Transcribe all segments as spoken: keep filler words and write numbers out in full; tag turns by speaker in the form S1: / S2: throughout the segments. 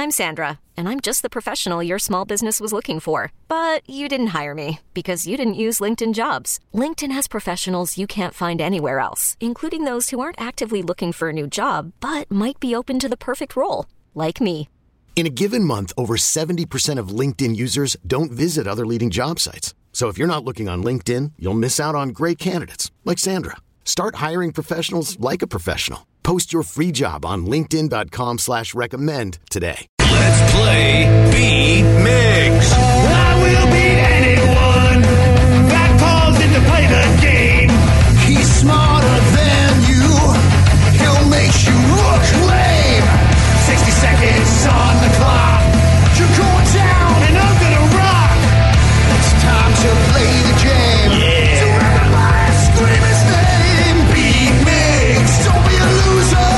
S1: I'm Sandra, and I'm just the professional your small business was looking for. But you didn't hire me because you didn't use LinkedIn Jobs. LinkedIn has professionals you can't find anywhere else, including those who aren't actively looking for a new job, but might be open to the perfect role, like me.
S2: In a given month, over seventy percent of LinkedIn users don't visit other leading job sites. So if you're not looking on LinkedIn, you'll miss out on great candidates like Sandra. Start hiring professionals like a professional. Post your free job on linkedin.com slash recommend today.
S3: Let's play Beat Migs.
S4: I will beat anyone that calls in to play the game. He's smarter than you. He'll make you look lame. sixty seconds on the clock. You're going down and I'm gonna rock. It's time to play the game. Yeah. So everybody scream his name. Beat Migs. Don't be a loser.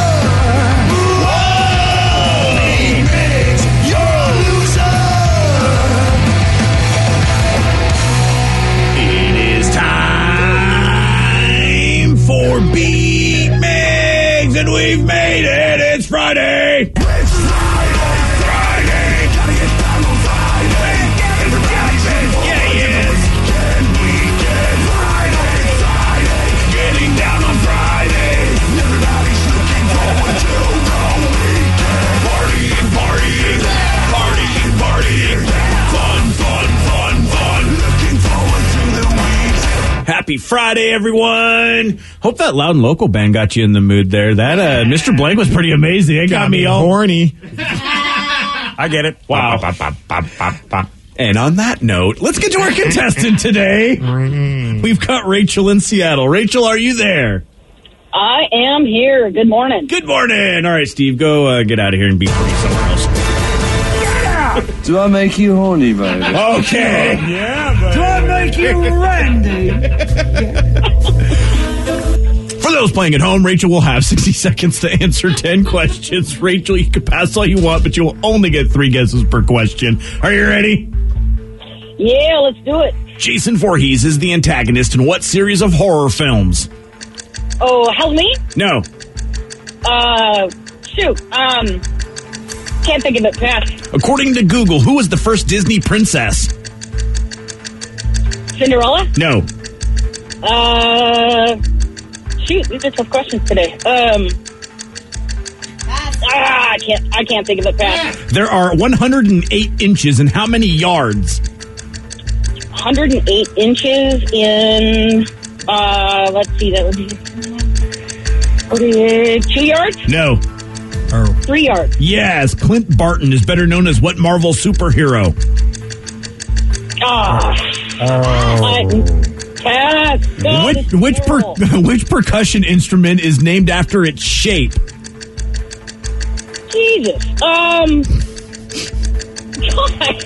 S4: Whoa. Beat Migs. You're a loser.
S3: It is time for Beat Migs, and we've made it. It's Friday.
S4: It's Friday. Friday. Gotta get down on Friday. Everybody's in for
S3: Yeah, he is.
S4: weekend, weekend. Friday, Friday.
S3: Getting down on Friday.
S4: Everybody's looking forward to the weekend.
S3: Partying, partying, partying, partying. Fun, fun, fun, fun.
S4: Looking forward to the weekend.
S3: Happy Friday, everyone. Hope that Loud and Local band got you in the mood there. That uh, Mister Blank was pretty amazing. It got, me all
S5: horny.
S3: I get it. Wow. And on that note, let's get to our contestant today. We've got Rachel in Seattle. Rachel, are you there?
S6: I am here. Good morning.
S3: Good morning. All right, Steve, go uh, get out of here and be pretty somewhere else.
S7: Do I make you horny, baby?
S3: Okay.
S5: Yeah, but
S4: Do I make you Randy?
S3: For those playing at home, Rachel will have sixty seconds to answer ten questions. Rachel, you can pass all you want, but you will only get three guesses per question. Are you ready?
S6: Yeah, let's do it.
S3: Jason Voorhees is the antagonist in what series of horror films?
S6: Oh, Halloween?
S3: No.
S6: Uh, shoot. Um, can't think of it. Pass.
S3: According to Google, who was the first Disney princess?
S6: Cinderella?
S3: No.
S6: Uh, shoot. These are tough questions today. Um, ah, I can't. I can't think of it. Pass.
S3: There are one hundred eight inches in how many yards?
S6: one hundred eight inches in. Uh, let's see. That would be. Okay, two yards?
S3: No.
S6: Three yards.
S3: Yes, Clint Barton is better known as what Marvel superhero?
S6: Ah. I, pass. God,
S3: Which
S6: it's
S3: which per,
S6: terrible.
S3: which percussion instrument is named after its shape?
S6: Jesus. Um. God.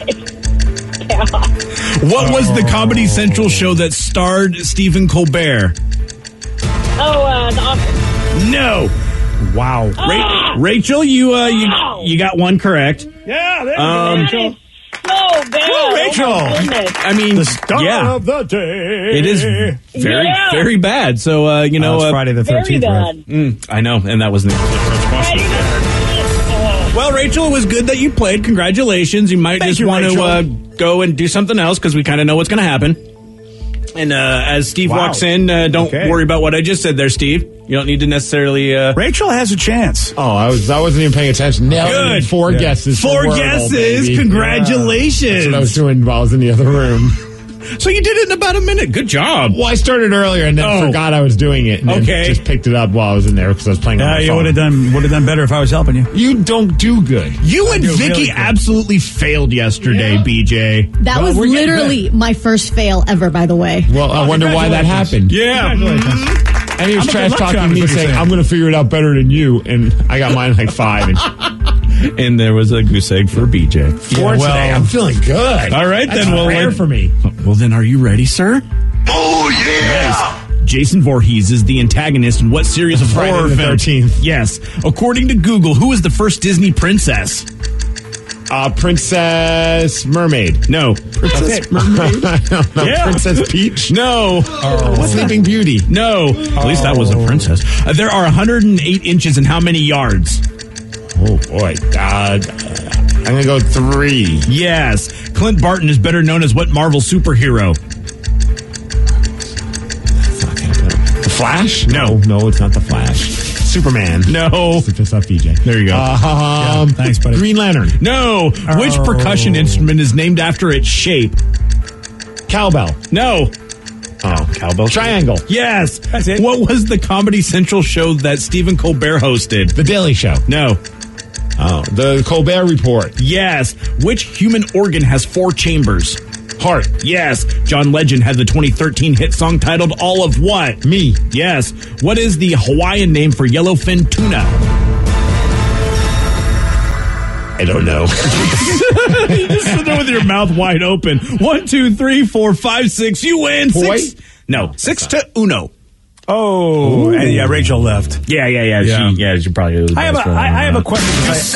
S3: What was the Comedy Central show that starred Stephen Colbert?
S6: Oh, uh, the office.
S3: No.
S5: wow.
S3: Ra-
S6: Ah!
S3: Rachel, you uh, you
S6: Wow.
S3: you got one correct.
S5: Yeah, there
S3: Um,
S6: That is so bad.
S5: Woo, Rachel.
S6: Oh, my goodness.
S3: I mean,
S5: the start
S3: yeah,
S5: of the day.
S3: it is very
S6: Yeah.
S3: very bad. So uh, you know,
S5: Oh, it's
S3: uh,
S5: Friday the
S6: Very
S5: thirteenth.
S6: bad.
S3: mm, I know, and that was the first question.
S6: Uh,
S3: Well, Rachel, it was good that you played. Congratulations. You might
S5: Thank
S3: just
S5: you,
S3: want to
S5: Rachel.
S3: uh, go and do something else because we kind of know what's going to happen. And uh, as Steve
S5: Wow.
S3: walks in, uh, don't
S5: Okay.
S3: worry about what I just said there, Steve. You don't need to necessarily... Uh,
S5: Rachel has a chance.
S8: Oh, I was I wasn't even paying attention. Nailed it in
S3: Good.
S8: four
S5: Yeah.
S8: guesses. for
S3: Four
S8: Wordle,
S3: guesses.
S8: baby.
S3: Congratulations.
S8: That's what I was doing while I was in the other room.
S3: So you did it in about a minute. Good job.
S8: Well, I started earlier and then
S3: Oh.
S8: forgot I was doing it, and then
S3: Okay.
S8: just picked it up while I was in there because I was playing. on
S5: Uh,
S8: my
S5: you
S8: phone.
S5: would have done would have done better if I was helping you.
S8: You don't do good.
S3: You and
S5: do
S3: Vicky
S5: really good.
S3: absolutely failed yesterday, B J.
S9: That
S8: Well,
S9: was
S8: we're getting
S9: literally my first fail ever, by the way.
S8: Well, I wonder why that happened.
S3: Yeah.
S5: Congratulations.
S8: And he was
S5: I'm a
S8: trash
S5: good luck
S8: talking
S5: charm,
S8: me,
S5: is what he's
S8: saying,
S5: saying.
S8: "I'm going to figure it out better than you," and I got mine like five. And
S3: And there was a goose egg for B J.
S8: four
S5: well-
S8: today. I'm feeling good.
S3: All right,
S8: That's
S3: then we'll
S8: rare
S3: let-
S8: for me.
S3: Well, then, are you ready, sir?
S4: Oh, yeah.
S3: Jason Voorhees is the antagonist in what series of
S8: Friday
S3: horror
S8: the
S3: films?
S8: thirteenth.
S3: Yes. According to Google, who was the first Disney princess?
S8: Uh, Princess Mermaid.
S3: No.
S8: Princess Mermaid. I don't know.
S3: Yeah.
S8: Princess Peach.
S3: No.
S8: Sleeping Beauty.
S3: No. At least that was a princess. Uh, there are one hundred eight inches in how many yards?
S8: Oh, boy. Uh, I'm going to go three.
S3: Yes. Clint Barton is better known as what Marvel superhero?
S8: The Flash?
S3: No.
S8: No, it's not the Flash. Superman.
S3: No.
S8: Just off B J.
S3: There you go.
S8: Um,
S5: Yeah, thanks, buddy.
S8: Green Lantern.
S3: No. Which
S5: Oh.
S3: percussion instrument is named after its shape?
S8: Cowbell.
S3: No.
S8: Oh, cowbell. Triangle.
S3: Yes.
S5: That's it.
S3: What was the Comedy Central show that Stephen Colbert hosted?
S8: The Daily Show.
S3: No.
S8: Oh, the Colbert Report.
S3: Yes. Which human organ has four chambers?
S8: Heart.
S3: Yes. John Legend had the twenty thirteen hit song titled All of What?
S8: Me.
S3: Yes. What is the Hawaiian name for yellowfin tuna?
S8: I don't know.
S3: You just sit there with your mouth wide open. One, two, three, four, five, six. You win.
S8: Poi?
S3: Six. No. Six to uno.
S5: Oh, and yeah, Rachel left.
S3: Yeah, yeah, yeah.
S5: Yeah.
S3: She, yeah, she probably was.
S5: I have a,
S3: best for
S5: I, I have a
S3: that.
S5: question.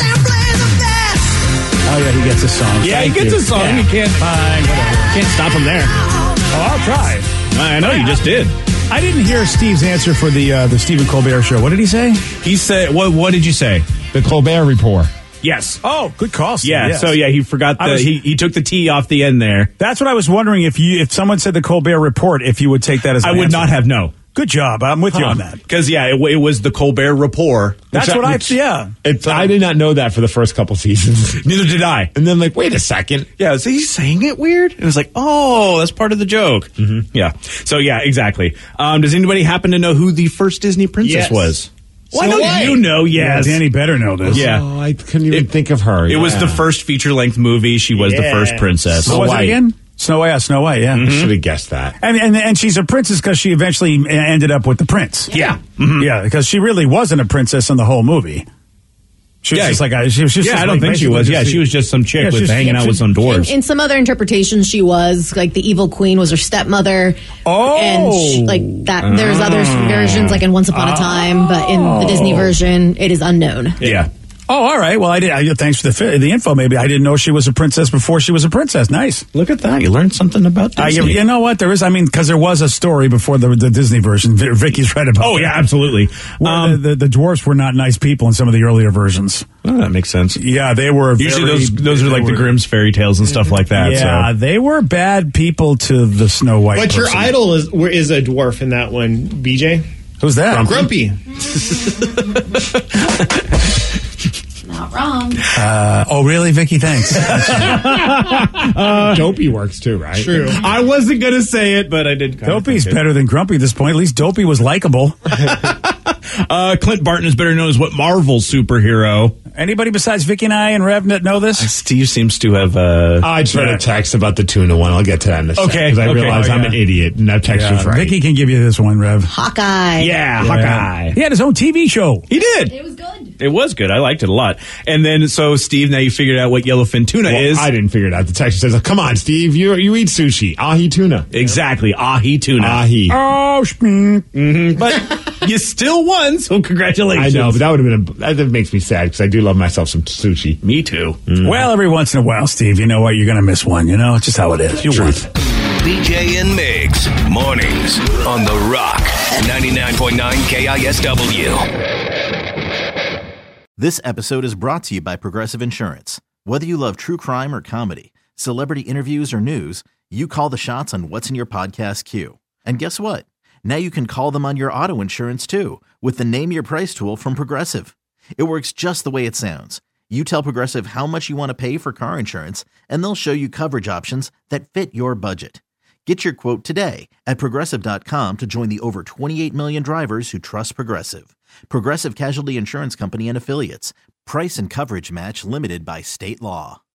S5: Oh, yeah, he gets a song.
S3: Yeah, he
S5: Thank
S3: gets
S5: you.
S3: a song.
S5: Yeah.
S3: You can't.
S5: Fine, whatever.
S3: Can't stop him there.
S5: Oh, I'll try.
S3: I know you just did.
S5: I didn't hear Steve's answer for the uh, the Stephen Colbert show. What did he say?
S3: He said, "What? What did you say?"
S8: The Colbert Report.
S3: Yes.
S5: Oh, good call, Steve.
S3: Yeah.
S5: Yes.
S3: So yeah, he forgot
S5: I
S3: the
S5: was-
S3: he he took the T off the end there.
S5: That's what I was wondering. If you if someone said the Colbert Report, if you would take that as an
S3: I would
S5: answer.
S3: not have no.
S5: Good job. I'm with you on that.
S3: Because yeah, it, it was the Colbert Report.
S5: That's
S8: Which I-
S5: what I.
S8: which-
S5: Yeah.
S8: It's, I did not know that for the first couple seasons.
S3: Neither did I.
S8: And then, like, wait a second.
S3: Yeah, so he's saying it weird. It was like, oh, that's part of the joke. Mm-hmm. Yeah. So yeah, exactly. Um, does anybody happen to know who the first Disney princess
S8: Yes.
S3: was? Well, I
S8: Snow
S3: know
S8: White.
S3: you know. Yes.
S5: Yeah, Danny better know this.
S3: Yeah.
S8: Oh, I couldn't even
S3: It-
S8: think of her.
S3: It was
S8: Yeah.
S3: the first feature length movie. She was the
S8: Yeah.
S3: first princess.
S5: What was
S8: White.
S5: it again? Snow White. Yeah, Snow White. Yeah.
S8: I should have guessed that.
S5: And, and and she's a princess because she eventually ended up with the prince.
S3: Yeah.
S5: Yeah, because she really wasn't a princess in the whole movie. She was
S3: Yeah.
S5: just like a, she was just.
S3: Yeah,
S5: just
S3: I don't
S5: like
S3: think she
S5: basically
S3: was.
S5: just
S3: Yeah,
S5: the-
S3: she was just some chick
S5: Yeah,
S3: with
S5: she's-
S3: hanging out with some
S10: In,
S3: dwarves.
S10: in some other interpretations, she was like the evil queen was her stepmother.
S5: Oh.
S10: and she, like that. There's other versions, like in Once Upon a Time, but in the Disney version, it is unknown.
S3: Yeah.
S5: Oh, all right. Well, I did. I, thanks for the fi- the info. Maybe I didn't know she was a princess before she was a princess. Nice.
S3: Look at that. You learned something about
S5: Uh, you,
S3: Disney.
S5: you know what? There is. I mean, because there was a story before the, the Disney version. V- Vicky's right about.
S3: Oh,
S5: that.
S3: yeah, absolutely.
S5: Where
S3: Um,
S5: the, the, the dwarfs were not nice people in some of the earlier versions.
S3: oh, that makes sense.
S5: Yeah, they were.
S3: Usually
S5: very-
S3: those those are
S5: they
S3: like the
S5: were-
S3: Grimm's fairy tales and stuff like that.
S5: Yeah,
S3: So.
S5: they were bad people to the Snow White.
S11: But your
S5: person.
S11: idol is is a dwarf in that one, B J.
S5: Who's that?
S11: Grumpy.
S10: Not wrong.
S5: Uh, oh, really, Vicky? Thanks.
S8: Uh, Dopey works too, right?
S11: True.
S3: I wasn't going to say it, but I did. kind of
S5: Dopey's
S3: think it.
S5: better than Grumpy at this point. At least Dopey was likable.
S3: Uh, Clint Barton is better known as what Marvel superhero?
S5: Anybody besides Vicky and I and Rev that know this?
S3: Steve seems to have. Uh,
S8: I just read
S3: yeah.
S8: a text about the tuna one. I'll get to that in a second.
S3: Okay,
S8: Because I
S3: okay.
S8: realize
S3: Oh,
S8: I'm
S3: yeah.
S8: an idiot, and that text
S5: Yeah,
S8: was right.
S5: Vicky can give you this one, Rev.
S10: Hawkeye.
S3: Yeah, Hawkeye.
S5: He had his own T V show.
S3: He did.
S10: It was good.
S3: It was good. I liked it a lot. And then, so Steve, now you figured out what yellowfin tuna
S8: Well,
S3: is.
S8: I didn't figure it out. The text says, "Come on, Steve, you you eat sushi, ahi tuna,
S3: Exactly, ahi tuna.
S8: ahi."
S5: Oh, schmeek.
S3: Mm-hmm. But you still won, so congratulations.
S8: I know, but that would have been a, that makes me sad because I do love myself some sushi.
S3: Me too.
S5: Well, every once in a while, Steve, you know what? You're going to miss one. You know, it's just how it is. You won.
S12: B J and Migs, mornings on The Rock, ninety-nine point nine K I S W.
S13: This episode is brought to you by Progressive Insurance. Whether you love true crime or comedy, celebrity interviews or news, you call the shots on what's in your podcast queue. And guess what? Now you can call them on your auto insurance too with the Name Your Price tool from Progressive. It works just the way it sounds. You tell Progressive how much you want to pay for car insurance, and they'll show you coverage options that fit your budget. Get your quote today at Progressive dot com to join the over twenty-eight million drivers who trust Progressive. Progressive Casualty Insurance Company and Affiliates. Price and coverage match limited by state law.